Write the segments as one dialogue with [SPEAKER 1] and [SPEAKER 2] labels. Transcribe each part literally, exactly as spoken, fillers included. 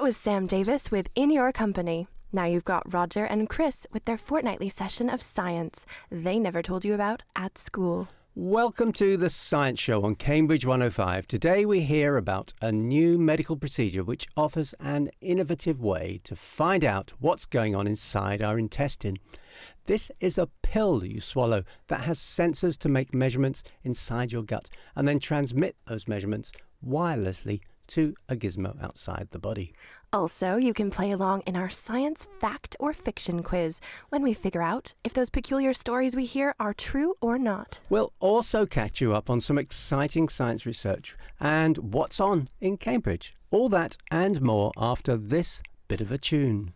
[SPEAKER 1] was Sam Davis with In Your Company. Now you've got Roger and Chris with their fortnightly session of science they never told you about at school.
[SPEAKER 2] Welcome to the Science Show on Cambridge one oh five. Today we hear about a new medical procedure which offers an innovative way to find out what's going on inside our intestine. This is a pill you swallow that has sensors to make measurements inside your gut and then transmit those measurements wirelessly to a gizmo outside the body.
[SPEAKER 1] Also, you can play along in our science fact or fiction quiz when we figure out if those peculiar stories we hear are true or not.
[SPEAKER 2] We'll also catch you up on some exciting science research and what's on in Cambridge. All that and more after this bit of a tune.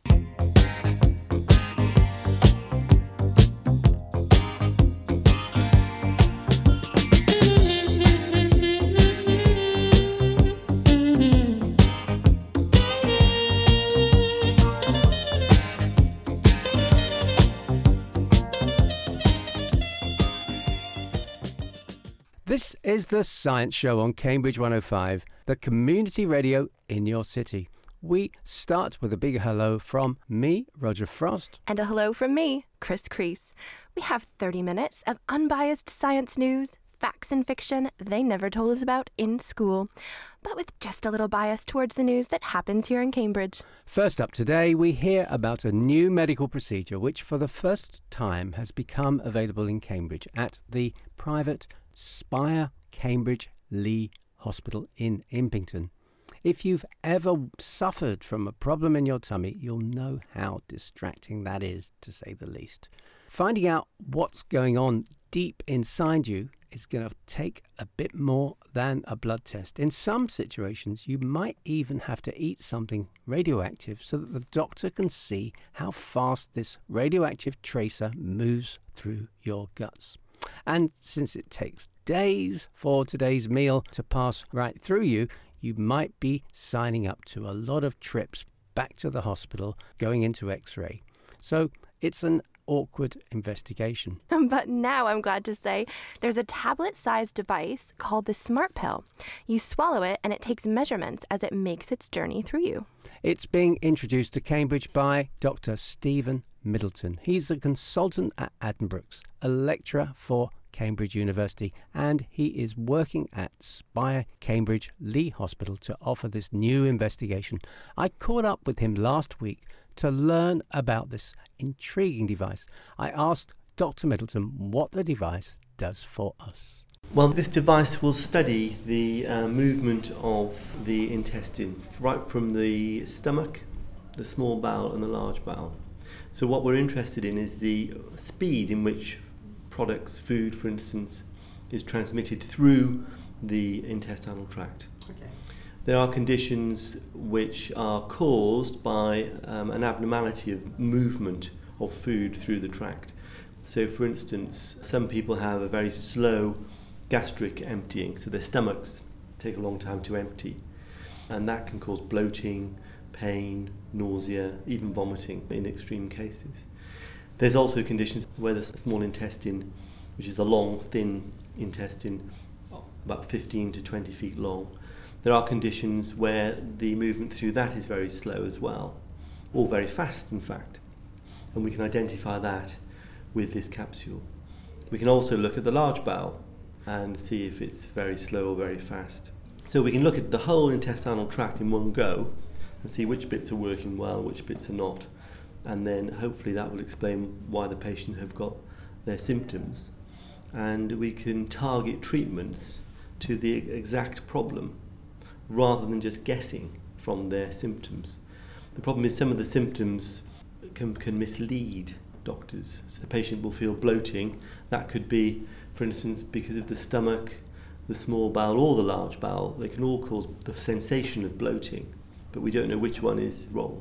[SPEAKER 2] This is the Science Show on Cambridge one oh five, the community radio in your city. We start with a big hello from me, Roger Frost.
[SPEAKER 1] And a hello from me, Chris Crease. We have thirty minutes of unbiased science news, facts and fiction they never told us about in school, but with just a little bias towards the news that happens here in Cambridge.
[SPEAKER 2] First up today, we hear about a new medical procedure which for the first time has become available in Cambridge at the private Spire Cambridge Lee Hospital in Impington. If you've ever suffered from a problem in your tummy, you'll know how distracting that is, to say the least. Finding out what's going on deep inside you is going to take a bit more than a blood test. In some situations, you might even have to eat something radioactive so that the doctor can see how fast this radioactive tracer moves through your guts. And since it takes days for today's meal to pass right through you, you might be signing up to a lot of trips back to the hospital going into X-ray. So it's an awkward investigation.
[SPEAKER 1] But now I'm glad to say there's a tablet-sized device called the Smart Pill. You swallow it and it takes measurements as it makes its journey through you.
[SPEAKER 2] It's being introduced to Cambridge by Doctor Stephen Middleton. He's a consultant at Addenbrooke's, a lecturer for Cambridge University, and he is working at Spire Cambridge Lee Hospital to offer this new investigation. I caught up with him last week to learn about this intriguing device. I asked Doctor Middleton what the device does for us.
[SPEAKER 3] Well, this device will study the uh, movement of the intestine, right from the stomach, the small bowel and the large bowel. So what we're interested in is the speed in which products, food for instance, is transmitted through the intestinal tract.
[SPEAKER 4] Okay.
[SPEAKER 3] There are conditions which are caused by um, an abnormality of movement of food through the tract. So for instance, some people have a very slow gastric emptying, so their stomachs take a long time to empty, and that can cause bloating, pain, nausea, even vomiting in extreme cases. There's also conditions where the small intestine, which is a long, thin intestine, about fifteen to twenty feet long, there are conditions where the movement through that is very slow as well, or very fast in fact, and we can identify that with this capsule. We can also look at the large bowel and see if it's very slow or very fast. So we can look at the whole intestinal tract in one go and see which bits are working well, which bits are not, and then hopefully that will explain why the patient have got their symptoms, and we can target treatments to the exact problem rather than just guessing from their symptoms. The problem is some of the symptoms can, can mislead doctors. So the patient will feel bloating. That could be, for instance, because of the stomach, the small bowel or the large bowel. They can all cause the sensation of bloating, but we don't know which one is wrong,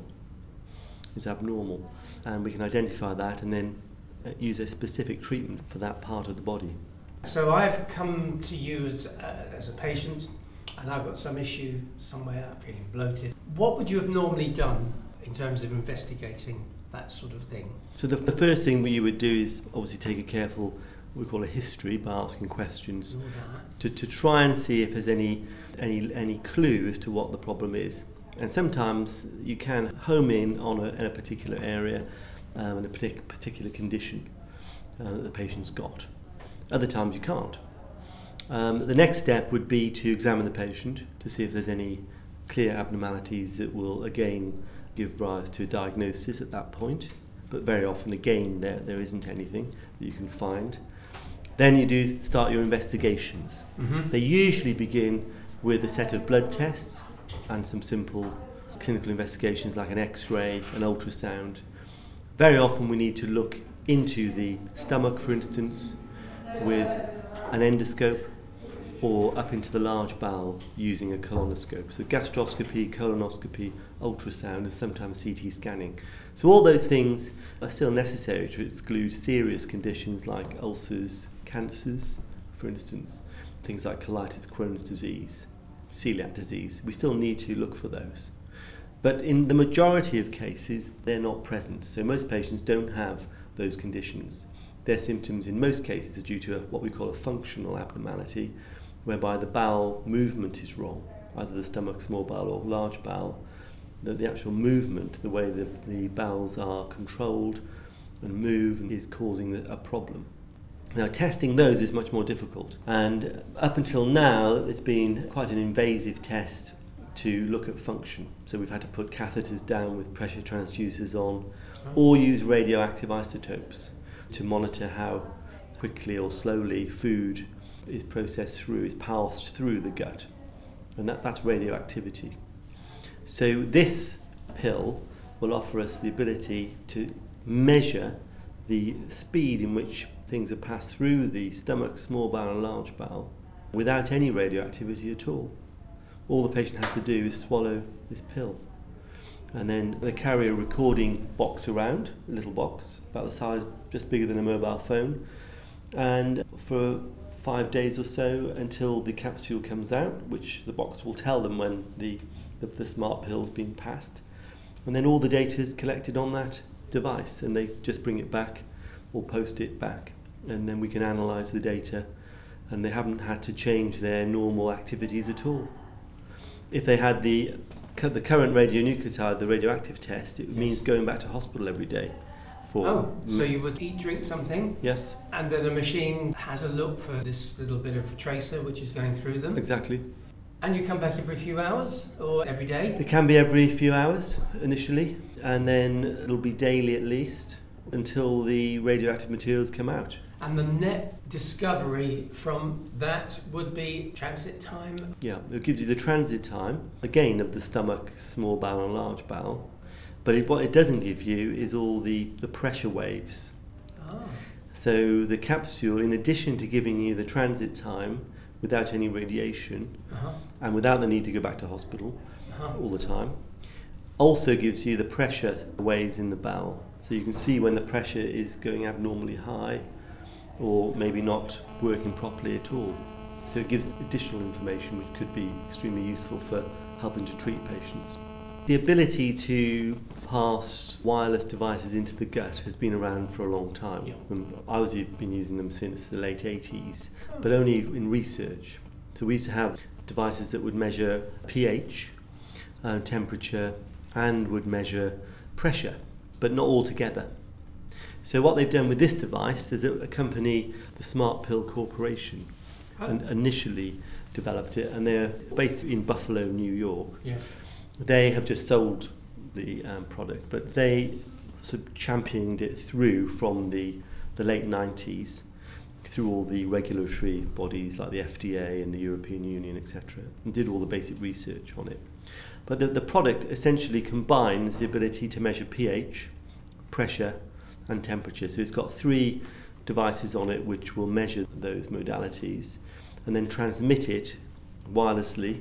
[SPEAKER 3] is abnormal. And we can identify that and then uh, use a specific treatment for that part of the body.
[SPEAKER 4] So I've come to you as, uh, as a patient and I've got some issue somewhere, I'm feeling bloated. What would you have normally done in terms of investigating that sort of thing? So
[SPEAKER 3] the, the first thing you would do is obviously take a careful, we call a history, by asking questions to, to try and see if there's any, any, any clue as to what the problem is. And sometimes you can home in on a, in a particular area um, and a partic- particular condition uh, that the patient's got. Other times you can't. Um, the next step would be to examine the patient to see if there's any clear abnormalities that will again give rise to a diagnosis at that point. But very often again there, there isn't anything that you can find. Then you do start your investigations. Mm-hmm. They usually begin with a set of blood tests and some simple clinical investigations like an X-ray, an ultrasound. Very often we need to look into the stomach, for instance, with an endoscope, or up into the large bowel using a colonoscope. So gastroscopy, colonoscopy, ultrasound, and sometimes C T scanning. So all those things are still necessary to exclude serious conditions like ulcers, cancers, for instance, things like colitis, Crohn's disease, celiac disease. We still need to look for those. But in the majority of cases, they're not present. So most patients don't have those conditions. Their symptoms in most cases are due to a, what we call a functional abnormality, whereby the bowel movement is wrong, either the stomach, small bowel or large bowel. The, the actual movement, the way that the bowels are controlled and move, is causing the, a problem. Now, testing those is much more difficult, and up until now it's been quite an invasive test to look at function. So we've had to put catheters down with pressure transducers on, or use radioactive isotopes to monitor how quickly or slowly food is processed through, is passed through the gut, and that, that's radioactivity. So this pill will offer us the ability to measure the speed in which things are passed through the stomach, small bowel and large bowel without any radioactivity at all. All the patient has to do is swallow this pill. And then they carry a recording box around, a little box, about the size, just bigger than a mobile phone. And for five days or so until the capsule comes out, which the box will tell them when the, the, the smart pill's been passed. And then all the data is collected on that device, and they just bring it back or post it back. And then we can analyse the data, and they haven't had to change their normal activities at all. If they had the the current radionuclide, the radioactive test, it yes. means going back to hospital every day. For
[SPEAKER 4] oh, so you would eat, drink something?
[SPEAKER 3] Yes.
[SPEAKER 4] And then a machine has a look for this little bit of tracer which is going through them?
[SPEAKER 3] Exactly.
[SPEAKER 4] And you come back every few hours or every day?
[SPEAKER 3] It can be every few hours initially, and then it'll be daily at least until the radioactive materials come out.
[SPEAKER 4] And the net discovery from that would be transit time?
[SPEAKER 3] Yeah, it gives you the transit time, again, of the stomach, small bowel and large bowel. But it, what it doesn't give you is all the, the pressure waves.
[SPEAKER 4] Oh.
[SPEAKER 3] So the capsule, in addition to giving you the transit time without any radiation, uh-huh. and without the need to go back to hospital uh-huh. all the time, also gives you the pressure waves in the bowel. So you can see when the pressure is going abnormally high, or maybe not working properly at all. So it gives additional information which could be extremely useful for helping to treat patients. The ability to pass wireless devices into the gut has been around for a long time. Yeah. I was been using them since the late eighties, but only in research. So we used to have devices that would measure pH, uh, temperature, and would measure pressure, but not all together. So what they've done with this device is a company, the Smart Pill Corporation, oh. and initially developed it, and they're based in Buffalo, New York.
[SPEAKER 4] Yes.
[SPEAKER 3] They have just sold the um, product, but they sort of championed it through from the, the late nineties, through all the regulatory bodies like the F D A and the European Union, et cetera, and did all the basic research on it. But the, the product essentially combines the ability to measure pH, pressure, and temperature. So it's got three devices on it which will measure those modalities and then transmit it wirelessly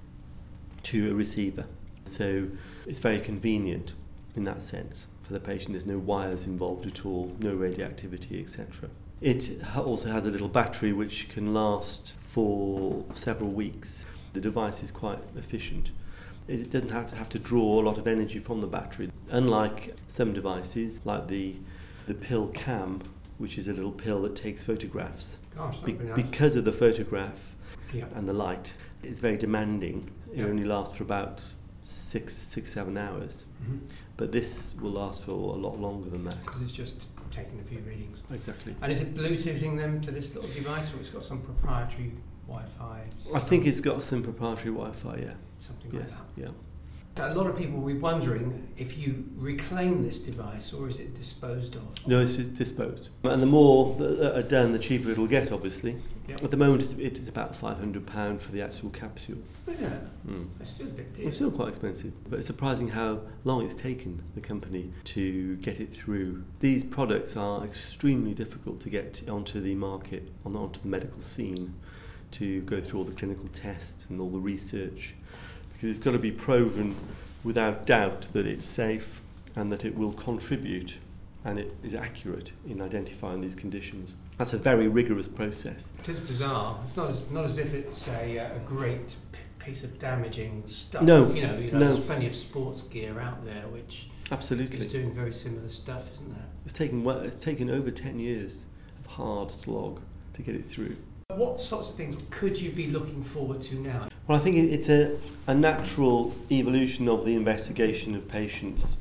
[SPEAKER 3] to a receiver. So it's very convenient in that sense for the patient. There's no wires involved at all, no radioactivity, et cetera. It also has a little battery which can last for several weeks. The device is quite efficient. It doesn't have to have to draw a lot of energy from the battery. Unlike some devices, like the the pill cam, which is a little pill that takes photographs.
[SPEAKER 4] Gosh,
[SPEAKER 3] Be-
[SPEAKER 4] be nice.
[SPEAKER 3] Because of the photograph
[SPEAKER 4] yeah.
[SPEAKER 3] and the light, it's very demanding. It
[SPEAKER 4] yeah.
[SPEAKER 3] only lasts for about six, six, seven hours.
[SPEAKER 4] Mm-hmm.
[SPEAKER 3] But this will last for a lot longer than that.
[SPEAKER 4] Because it's just taking a few readings.
[SPEAKER 3] Exactly.
[SPEAKER 4] And is it Bluetoothing them to this little device, or it's got some proprietary Wi-Fi?
[SPEAKER 3] I think it's got some proprietary Wi-Fi, yeah.
[SPEAKER 4] Something
[SPEAKER 3] Yes,
[SPEAKER 4] like that.
[SPEAKER 3] yeah.
[SPEAKER 4] A lot of people will be wondering if you reclaim this device, or is it disposed of?
[SPEAKER 3] No, it's just disposed. And the more that are done, the cheaper it'll get, obviously.
[SPEAKER 4] Yep.
[SPEAKER 3] At the moment, it's it's about five hundred pounds for the actual capsule.
[SPEAKER 4] Isn't it?
[SPEAKER 3] Mm.
[SPEAKER 4] It's still a big deal.
[SPEAKER 3] It's still quite expensive, but it's surprising how long it's taken the company to get it through. These products are extremely difficult to get onto the market, on onto the medical scene, to go through all the clinical tests and all the research, because it's got to be proven without doubt that it's safe and that it will contribute and it is accurate in identifying these conditions. That's a very rigorous process.
[SPEAKER 4] It is bizarre. It's not as, not as if it's a, uh, a great p- piece of damaging stuff.
[SPEAKER 3] No,
[SPEAKER 4] You know, you know
[SPEAKER 3] no.
[SPEAKER 4] there's plenty of sports gear out there which
[SPEAKER 3] Absolutely.
[SPEAKER 4] is doing very similar stuff, isn't there?
[SPEAKER 3] It's taken well, it's taken over ten years of hard slog to get it through.
[SPEAKER 4] What sorts of things could you be looking forward to now?
[SPEAKER 3] Well, I think it- it's a, a natural evolution of the investigation of patients.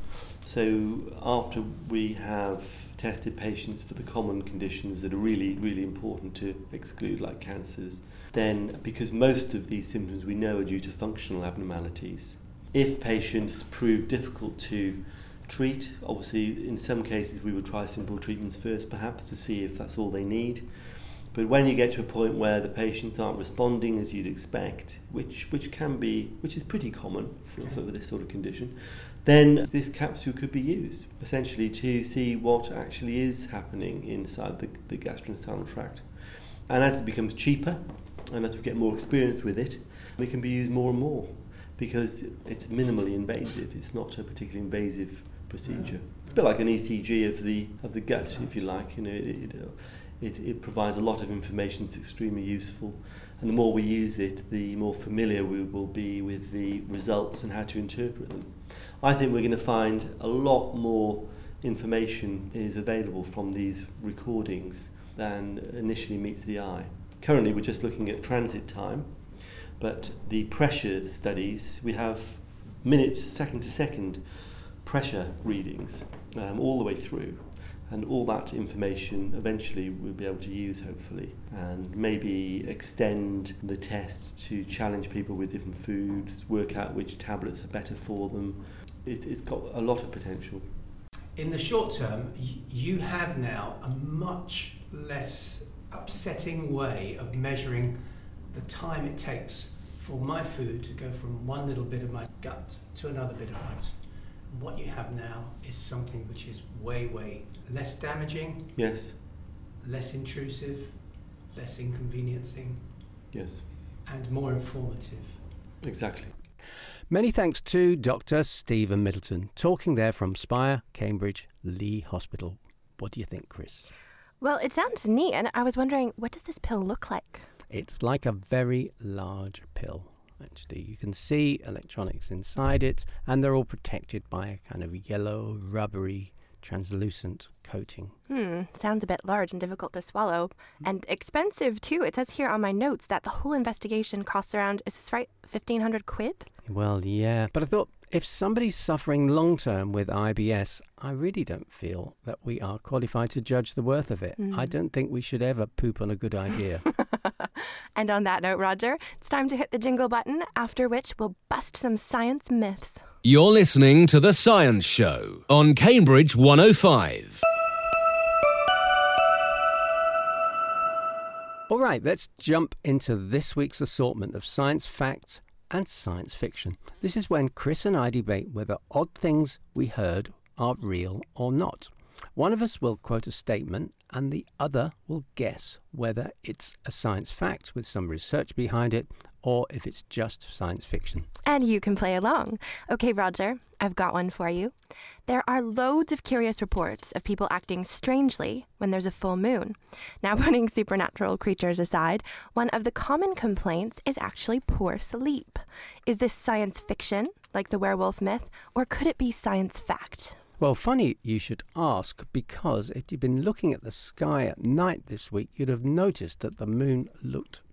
[SPEAKER 3] So after we have tested patients for the common conditions that are really, really important to exclude, like cancers, then because most of these symptoms we know are due to functional abnormalities, if patients prove difficult to treat, obviously in some cases we would try simple treatments first perhaps to see if that's all they need. But when you get to a point where the patients aren't responding as you'd expect, which which can be, which is pretty common for, for this sort of condition, then this capsule could be used essentially to see what actually is happening inside the, the gastrointestinal tract. And as it becomes cheaper, and as we get more experience with it, it can be used more and more because it's minimally invasive. It's not a particularly invasive procedure. It's a bit like an E C G of the of the gut, if you like. You know, it, it, It, it provides a lot of information that's extremely useful, and the more we use it, the more familiar we will be with the results and how to interpret them. I think we're going to find a lot more information is available from these recordings than initially meets the eye. Currently we're just looking at transit time, but the pressure studies, we have minutes, second to second pressure readings um, all the way through. And all that information eventually we'll be able to use, hopefully, and maybe extend the tests to challenge people with different foods, work out which tablets are better for them. It, it's got a lot of potential.
[SPEAKER 4] In the short term, y- you have now a much less upsetting way of measuring the time it takes for my food to go from one little bit of my gut to another bit of my gut. What you have now is something which is way, way less damaging,
[SPEAKER 3] Yes,
[SPEAKER 4] less intrusive, less inconveniencing,
[SPEAKER 3] yes,
[SPEAKER 4] and more informative.
[SPEAKER 3] exactly.
[SPEAKER 2] Many thanks to Doctor Stephen Middleton, talking there from Spire, Cambridge, Lee Hospital. What do you think, Chris?
[SPEAKER 1] Well, it sounds neat, and I was wondering, what does this pill look like?
[SPEAKER 2] It's like a very large pill. Actually, you can see electronics inside it, and they're all protected by a kind of yellow, rubbery, translucent coating.
[SPEAKER 1] Hmm, sounds a bit large and difficult to swallow. And expensive, too. It says here on my notes that the whole investigation costs around, is this right, fifteen hundred quid?
[SPEAKER 2] Well, yeah, but I thought if somebody's suffering long-term with I B S, I really don't feel that we are qualified to judge the worth of it.
[SPEAKER 1] Mm.
[SPEAKER 2] I don't think we should ever poop on a good idea.
[SPEAKER 1] And on that note, Roger, it's time to hit the jingle button, after which we'll bust some science myths.
[SPEAKER 5] You're listening to The Science Show on Cambridge one oh five.
[SPEAKER 2] All right, let's jump into this week's assortment of science facts and science fiction. This is when Chris and I debate whether odd things we heard are real or not. One of us will quote a statement and the other will guess whether it's a science fact with some research behind it or if it's just science fiction.
[SPEAKER 1] And you can play along. Okay, Roger, I've got one for you. There are loads of curious reports of people acting strangely when there's a full moon. Now, putting supernatural creatures aside, one of the common complaints is actually poor sleep. Is this science fiction, like the werewolf myth, or could it be science fact?
[SPEAKER 2] Well, funny you should ask, because if you'd been looking at the sky at night this week, you'd have noticed that the moon looked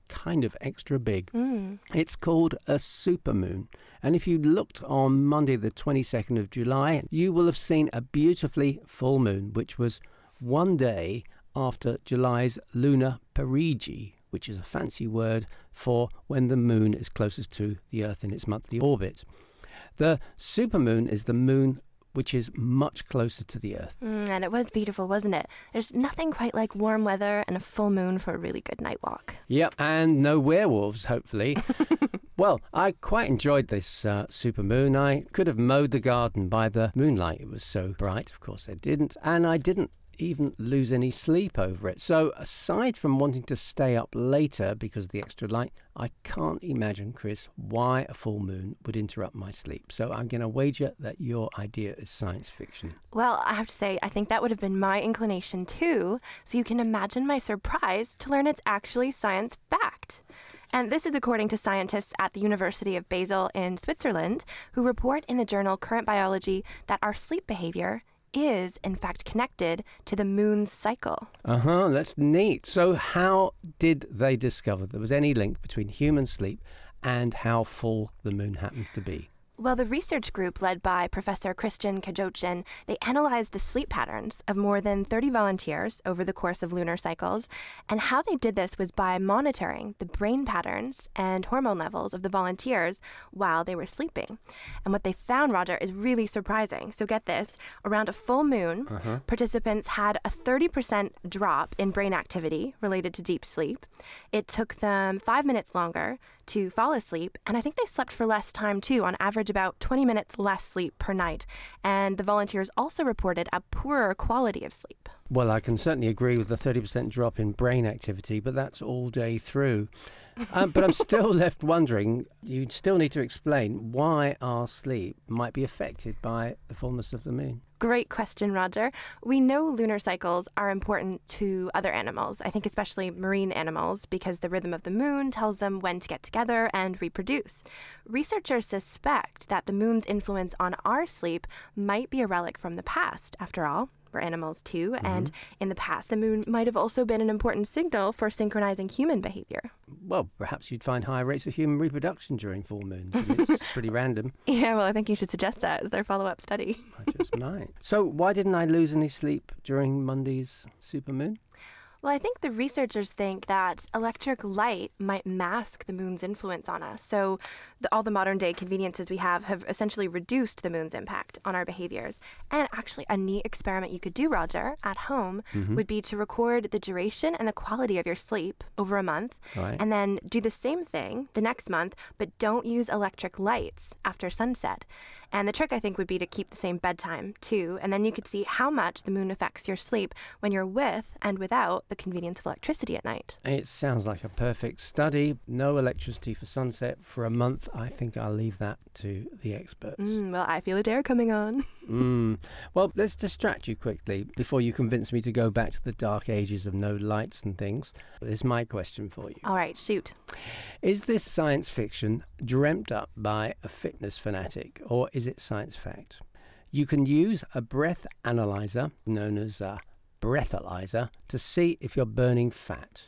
[SPEAKER 2] kind of extra big.
[SPEAKER 1] Mm.
[SPEAKER 2] It's called a supermoon. And if you looked on Monday, the twenty-second of July, you will have seen a beautifully full moon, which was one day after July's lunar perigee, which is a fancy word for when the moon is closest to the Earth in its monthly orbit. The supermoon is the moon which is much closer to the Earth.
[SPEAKER 1] Mm, and it was beautiful, wasn't it? There's nothing quite like warm weather and a full moon for a really good night walk.
[SPEAKER 2] Yep, and no werewolves, hopefully. Well, I quite enjoyed this uh, supermoon. I could have mowed the garden by the moonlight. It was so bright. Of course I didn't. And I didn't even lose any sleep over it. So aside from wanting to stay up later because of the extra light, I can't imagine, Chris, why a full moon would interrupt my sleep. So I'm going to wager that your idea is science fiction.
[SPEAKER 1] Well, I have to say, I think that would have been my inclination too. So you can imagine my surprise to learn it's actually science fact. And this is according to scientists at the University of Basel in Switzerland, who report in the journal Current Biology that our sleep behavior is, in fact, connected to the moon's cycle.
[SPEAKER 2] Uh-huh, that's neat. So how did they discover there was any link between human sleep and how full the moon happens to be?
[SPEAKER 1] Well, the research group led by Professor Christian Kajochin, they analyzed the sleep patterns of more than thirty volunteers over the course of lunar cycles. And how they did this was by monitoring the brain patterns and hormone levels of the volunteers while they were sleeping. And what they found, Roger, is really surprising. So get this, around a full moon,
[SPEAKER 2] Uh-huh.
[SPEAKER 1] participants had a thirty percent drop in brain activity related to deep sleep. It took them five minutes longer to fall asleep, and I think they slept for less time too, on average about twenty minutes less sleep per night. And the volunteers also reported a poorer quality of sleep.
[SPEAKER 2] Well, I can certainly agree with the thirty percent drop in brain activity, but that's all day through. Um, but I'm still left wondering, you still need to explain why our sleep might be affected by the fullness of the moon.
[SPEAKER 1] Great question, Roger. We know lunar cycles are important to other animals, I think especially marine animals, because the rhythm of the moon tells them when to get together and reproduce. Researchers suspect that the moon's influence on our sleep might be a relic from the past, after all. We're animals too,
[SPEAKER 2] Mm-hmm.
[SPEAKER 1] and in the past, the moon might have also been an important signal for synchronizing human behavior.
[SPEAKER 2] Well, perhaps you'd find higher rates of human reproduction during full moons. I mean, it's pretty random.
[SPEAKER 1] Yeah, well, I think you should suggest that as their follow-up study.
[SPEAKER 2] I just might. So why didn't I lose any sleep during Monday's supermoon?
[SPEAKER 1] Well, I think the researchers think that electric light might mask the moon's influence on us. So the, all the modern day conveniences we have have essentially reduced the moon's impact on our behaviors. And actually, a neat experiment you could do, Roger, at home
[SPEAKER 2] Mm-hmm.
[SPEAKER 1] would be to record the duration and the quality of your sleep over a month.
[SPEAKER 2] Right.
[SPEAKER 1] And then do the same thing the next month, but don't use electric lights after sunset. And the trick, I think, would be to keep the same bedtime, too. And then you could see how much the moon affects your sleep when you're with and without the convenience of electricity at night.
[SPEAKER 2] It sounds like a perfect study. No electricity for sunset for a month. I think I'll leave that to the experts.
[SPEAKER 1] Mm, well, I feel a dare coming on.
[SPEAKER 2] Mm. Well, let's distract you quickly before you convince me to go back to the dark ages of no lights and things. Here's my question for you.
[SPEAKER 1] All right, shoot.
[SPEAKER 2] Is this science fiction dreamt up by a fitness fanatic, or is it science fact? You can use a breath analyzer, known as a breathalyzer, to see if you're burning fat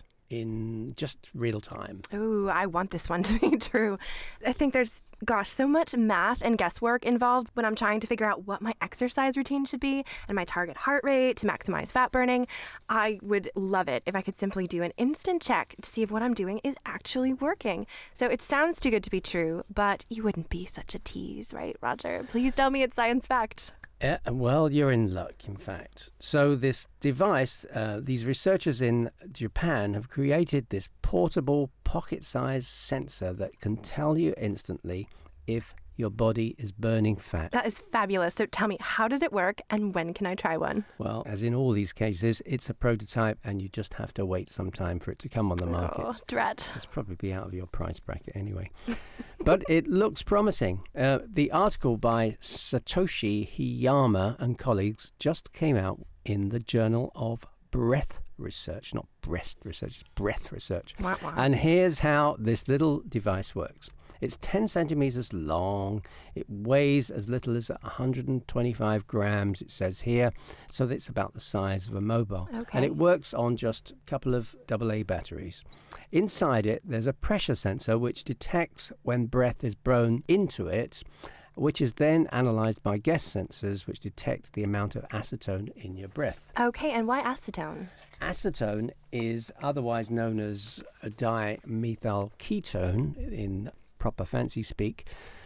[SPEAKER 2] in just real time.
[SPEAKER 1] Ooh, I want this one to be true. I think there's, gosh, so much math and guesswork involved when I'm trying to figure out what my exercise routine should be and my target heart rate to maximize fat burning. I would love it if I could simply do an instant check to see if what I'm doing is actually working. So it sounds too good to be true, but you wouldn't be such a tease, right, Roger? Please tell me it's science fact.
[SPEAKER 2] Uh, well, you're in luck, in fact. So this device, uh, these researchers in Japan have created this portable pocket-sized sensor that can tell you instantly if your body is burning fat.
[SPEAKER 1] That is fabulous. So tell me, how does it work and when can I try one?
[SPEAKER 2] Well, as in all these cases, it's a prototype and you just have to wait some time for it to come on the market.
[SPEAKER 1] Oh, drat.
[SPEAKER 2] It's probably out of your price bracket anyway. But it looks promising. Uh, the article by Satoshi Hiyama and colleagues just came out in the Journal of Breath research, not breast research, it's breath research.
[SPEAKER 1] Wah, wah.
[SPEAKER 2] And here's how this little device works. It's ten centimeters long. It weighs as little as one hundred twenty-five grams, it says here. So it's about the size of a mobile.
[SPEAKER 1] Okay.
[SPEAKER 2] And it works on just a couple of double A batteries. Inside it, there's a pressure sensor which detects when breath is blown into it, which is then analysed by gas sensors which detect the amount of acetone in your breath.
[SPEAKER 1] Okay, and why acetone?
[SPEAKER 2] Acetone is otherwise known as a dimethyl ketone in proper fancy speak.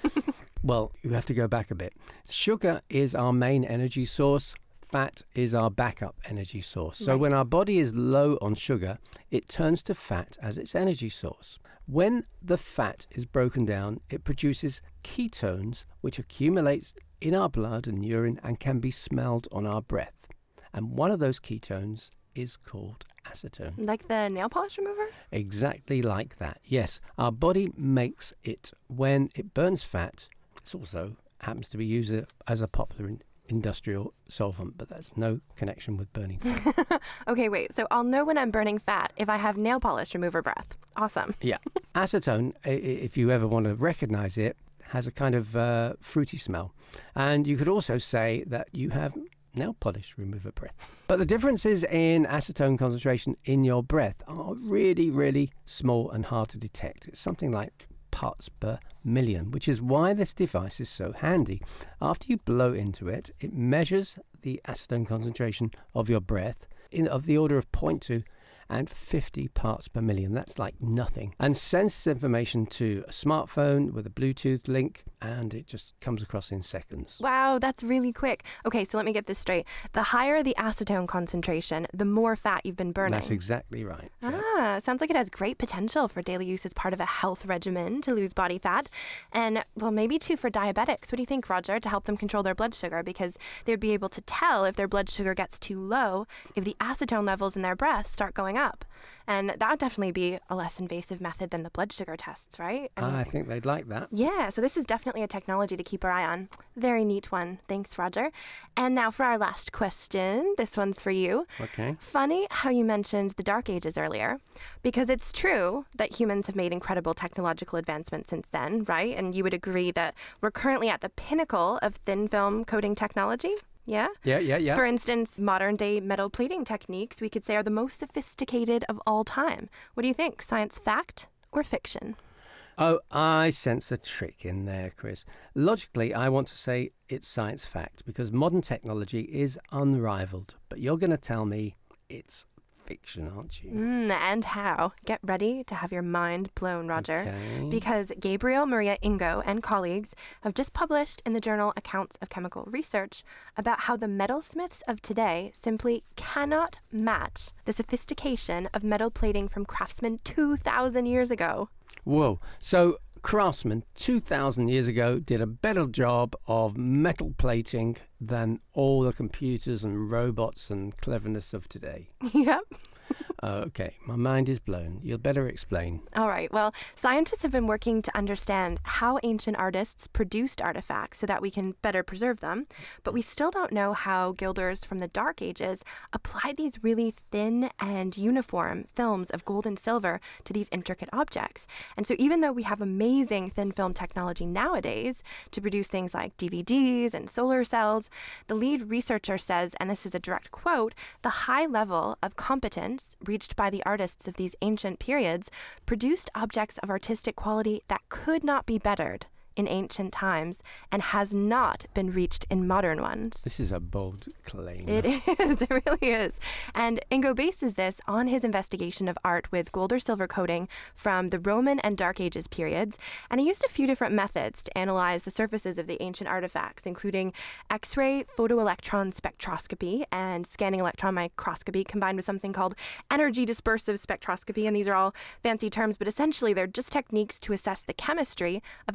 [SPEAKER 2] Well, you have to go back a bit. Sugar is our main energy source. Fat is our backup energy source. So
[SPEAKER 1] Right.
[SPEAKER 2] when our body is low on sugar, it turns to fat as its energy source. When the fat is broken down, it produces ketones, which accumulates in our blood and urine and can be smelled on our breath. And one of those ketones is called acetone.
[SPEAKER 1] Like the nail polish remover?
[SPEAKER 2] Exactly like that. Yes, our body makes it when it burns fat. It also happens to be used as a popular in- industrial solvent, but that's no connection with burning fat.
[SPEAKER 1] Okay, wait. So I'll know when I'm burning fat if I have nail polish remover breath. Awesome.
[SPEAKER 2] Yeah. Acetone, i- i- if you ever want to recognize it, has a kind of uh, fruity smell. And you could also say that you have nail polish remover breath. But the differences in acetone concentration in your breath are really, really small and hard to detect. It's something like parts per million, which is why this device is so handy. After you blow into it, it measures the acetone concentration of your breath in of the order of zero point two and fifty parts per million. That's like nothing. And sends this information to a smartphone with a Bluetooth link, and it just comes across in seconds.
[SPEAKER 1] Wow, that's really quick. Okay, so let me get this straight. The higher the acetone concentration, the more fat you've been burning.
[SPEAKER 2] That's exactly right. Yeah.
[SPEAKER 1] Ah, sounds like it has great potential for daily use as part of a health regimen to lose body fat. And, well, maybe too for diabetics. What do you think, Roger, to help them control their blood sugar? Because they'd be able to tell if their blood sugar gets too low if the acetone levels in their breath start going up. And that would definitely be a less invasive method than the blood sugar tests, right? And
[SPEAKER 2] I think they'd like that.
[SPEAKER 1] yeah, so this is definitely a technology to keep our eye on. Very neat one. Thanks, Roger. And now for our last question. This one's for you.
[SPEAKER 2] Okay.
[SPEAKER 1] Funny how you mentioned the Dark Ages earlier, because it's true that humans have made incredible technological advancements since then, right? And you would agree that we're currently at the pinnacle of thin film coating technology? Yeah?
[SPEAKER 2] Yeah, yeah, yeah.
[SPEAKER 1] For instance, modern day metal plating techniques we could say are the most sophisticated of all time. What do you think? Science fact or fiction?
[SPEAKER 2] Oh, I sense a trick in there, Chris. Logically, I want to say it's science fact because modern technology is unrivaled. But you're going to tell me it's fiction, aren't you?
[SPEAKER 1] Mm, and how? Get ready to have your mind blown, Roger.
[SPEAKER 2] Okay.
[SPEAKER 1] Because Gabriel Maria Ingo and colleagues have just published in the journal Accounts of Chemical Research about how the metalsmiths of today simply cannot match the sophistication of metal plating from craftsmen two thousand years ago.
[SPEAKER 2] Whoa. So craftsmen two thousand years ago did a better job of metal plating than all the computers and robots and cleverness of today.
[SPEAKER 1] Yep.
[SPEAKER 2] Uh, okay, my mind is blown. You'll better explain.
[SPEAKER 1] All right. Well, scientists have been working to understand how ancient artists produced artifacts so that we can better preserve them. But we still don't know how gilders from the Dark Ages applied these really thin and uniform films of gold and silver to these intricate objects. And so even though we have amazing thin film technology nowadays to produce things like D V Ds and solar cells, the lead researcher says, and this is a direct quote, the high level of competence reached by the artists of these ancient periods produced objects of artistic quality that could not be bettered in ancient times and has not been reached in modern ones.
[SPEAKER 2] This is a bold claim.
[SPEAKER 1] It is, it really is. And Ingo bases this on his investigation of art with gold or silver coating from the Roman and Dark Ages periods. And he used a few different methods to analyze the surfaces of the ancient artifacts, including X-ray photoelectron spectroscopy and scanning electron microscopy combined with something called energy dispersive spectroscopy. And these are all fancy terms, but essentially they're just techniques to assess the chemistry of the surface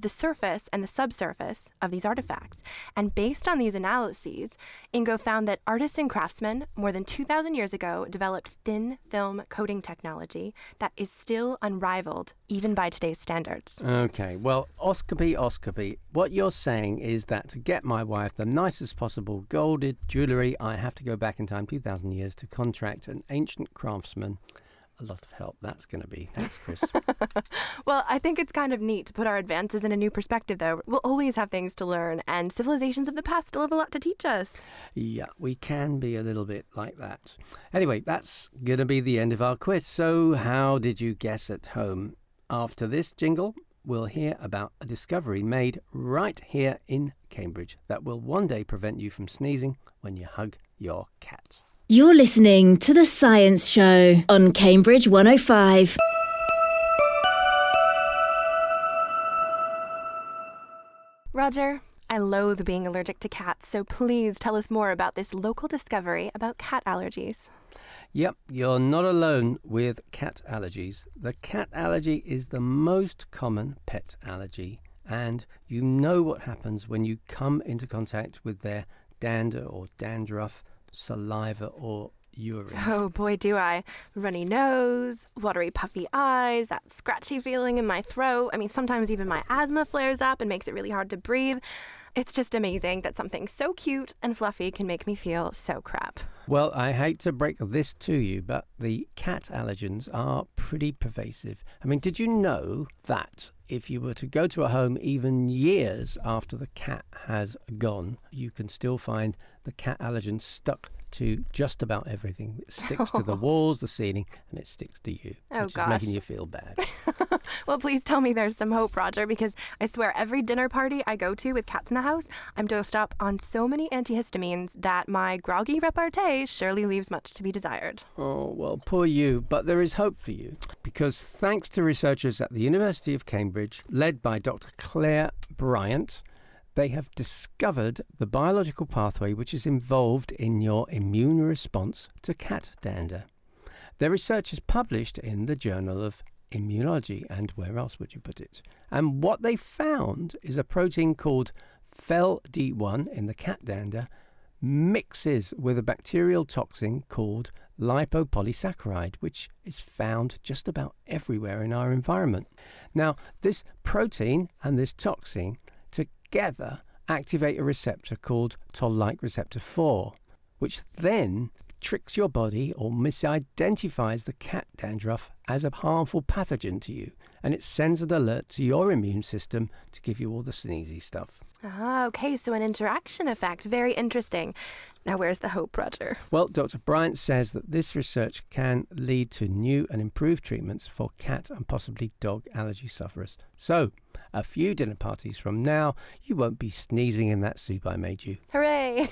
[SPEAKER 1] surface and the subsurface of these artifacts. And based on these analyses, Ingo found that artists and craftsmen more than two thousand years ago developed thin film coating technology that is still unrivaled, even by today's standards.
[SPEAKER 2] Okay, well, Oscopy, Oscopy, what you're saying is that to get my wife the nicest possible golded jewellery, I have to go back in time two thousand years to contract an ancient craftsman. A lot of help that's going to be. Thanks, Chris.
[SPEAKER 1] Well, I think it's kind of neat to put our advances in a new perspective, though. We'll always have things to learn, and civilizations of the past still have a lot to teach us.
[SPEAKER 2] Yeah, we can be a little bit like that. Anyway, that's going to be the end of our quiz. So how did you guess at home? After this jingle, we'll hear about a discovery made right here in Cambridge that will one day prevent you from sneezing when you hug your cat.
[SPEAKER 6] You're listening to The Science Show on Cambridge one oh five.
[SPEAKER 1] Roger, I loathe being allergic to cats, so please tell us more about this local discovery about cat allergies.
[SPEAKER 2] Yep, you're not alone with cat allergies. The cat allergy is the most common pet allergy, and you know what happens when you come into contact with their dander or dandruff, saliva or urine.
[SPEAKER 1] Oh boy, do I. Runny nose, watery puffy eyes, that scratchy feeling in my throat. I mean, sometimes even my asthma flares up and makes it really hard to breathe. It's just amazing that something so cute and fluffy can make me feel so crap.
[SPEAKER 2] Well, I hate to break this to you, but the cat allergens are pretty pervasive. I mean, did you know that if you were to go to a home even years after the cat has gone, you can still find the cat allergen stuck to just about everything? It sticks to the walls, the ceiling, and it sticks to you,
[SPEAKER 1] oh,
[SPEAKER 2] which
[SPEAKER 1] gosh.
[SPEAKER 2] is making you feel bad.
[SPEAKER 1] Well, please tell me there's some hope, Roger, because I swear every dinner party I go to with cats in the house, I'm dosed up on so many antihistamines that my groggy repartee surely leaves much to be desired.
[SPEAKER 2] Oh, well, poor you, but there is hope for you, because thanks to researchers at the University of Cambridge, led by Doctor Claire Bryant, they have discovered the biological pathway which is involved in your immune response to cat dander. Their research is published in the Journal of Immunology, and where else would you put it? And what they found is a protein called F E L D one in the cat dander mixes with a bacterial toxin called lipopolysaccharide, which is found just about everywhere in our environment. Now, this protein and this toxin together activate a receptor called toll-like receptor four, which then tricks your body or misidentifies the cat dandruff as a harmful pathogen to you, and it sends an alert to your immune system to give you all the sneezy stuff.
[SPEAKER 1] Ah, okay, so an interaction effect. Very interesting. Now, where's the hope, Roger?
[SPEAKER 2] Well, Doctor Bryant says that this research can lead to new and improved treatments for cat and possibly dog allergy sufferers. So, a few dinner parties from now, you won't be sneezing in that soup I made you.
[SPEAKER 1] Hooray!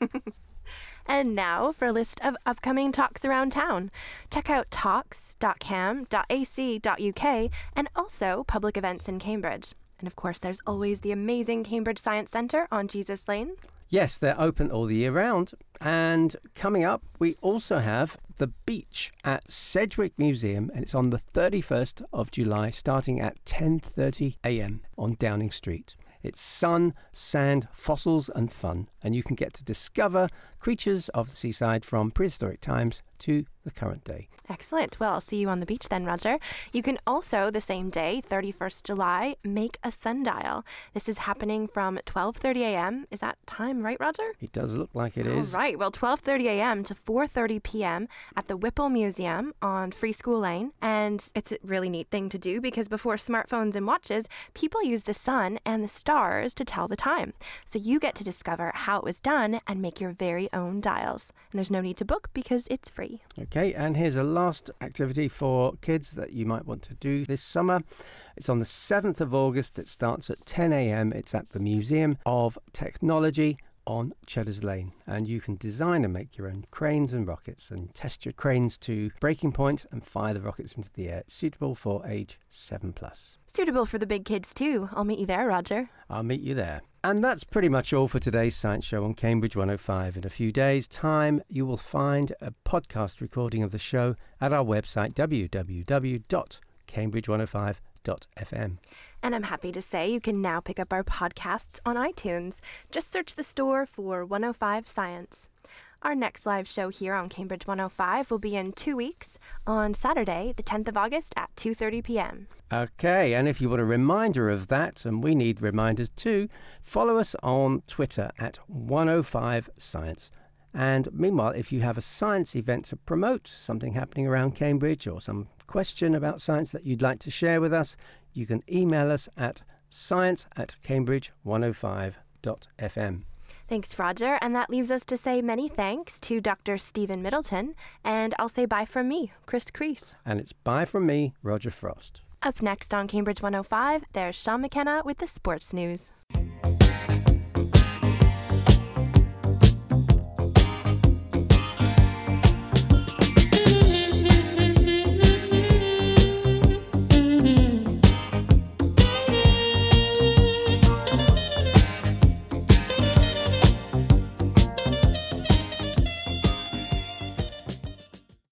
[SPEAKER 1] And now for a list of upcoming talks around town. Check out talks dot cam dot a c dot u k and also public events in Cambridge. And of course, there's always the amazing Cambridge Science Centre on Jesus Lane.
[SPEAKER 2] Yes, they're open all the year round. And coming up, we also have the beach at Sedgwick Museum, and it's on the thirty-first of July, starting at ten thirty a m on Downing Street. It's sun, sand, fossils and fun, and you can get to discover creatures of the seaside from prehistoric times to the current day.
[SPEAKER 1] Excellent. Well, I'll see you on the beach then, Roger. You can also, the same day, thirty-first of July, make a sundial. This is happening from twelve thirty a m Is that time right, Roger?
[SPEAKER 2] It does look like it is.
[SPEAKER 1] All right. Well, twelve thirty a m to four thirty p m at the Whipple Museum on Free School Lane. And it's a really neat thing to do because before smartphones and watches, people used the sun and the stars to tell the time. So you get to discover how it was done and make your very own dials. And there's no need to book because it's free.
[SPEAKER 2] Okay, and here's a last activity for kids that you might want to do this summer. It's on the seventh of August. It starts at ten a m It's at the Museum of Technology on Cheddar's Lane, and you can design and make your own cranes and rockets and test your cranes to breaking point and fire the rockets into the air. It's suitable for age seven plus.
[SPEAKER 1] Suitable for the big kids too. I'll meet you there, Roger.
[SPEAKER 2] I'll meet you there. And that's pretty much all for today's Science Show on Cambridge one oh five. In a few days' time, you will find a podcast recording of the show at our website, w w w dot cambridge one oh five dot f m.
[SPEAKER 1] And I'm happy to say you can now pick up our podcasts on iTunes. Just search the store for one oh five Science. Our next live show here on Cambridge one oh five will be in two weeks on Saturday, the tenth of August at two thirty p.m.
[SPEAKER 2] Okay, and if you want a reminder of that, and we need reminders too, follow us on Twitter at one oh five Science. And meanwhile, if you have a science event to promote, something happening around Cambridge, or some question about science that you'd like to share with us, you can email us at science at cambridge one oh five dot f m.
[SPEAKER 1] Thanks, Roger. And that leaves us to say many thanks to Doctor Stephen Middleton. And I'll say bye from me, Chris Crease.
[SPEAKER 2] And it's bye from me, Roger Frost.
[SPEAKER 1] Up next on Cambridge one oh five, there's Sean McKenna with the sports news.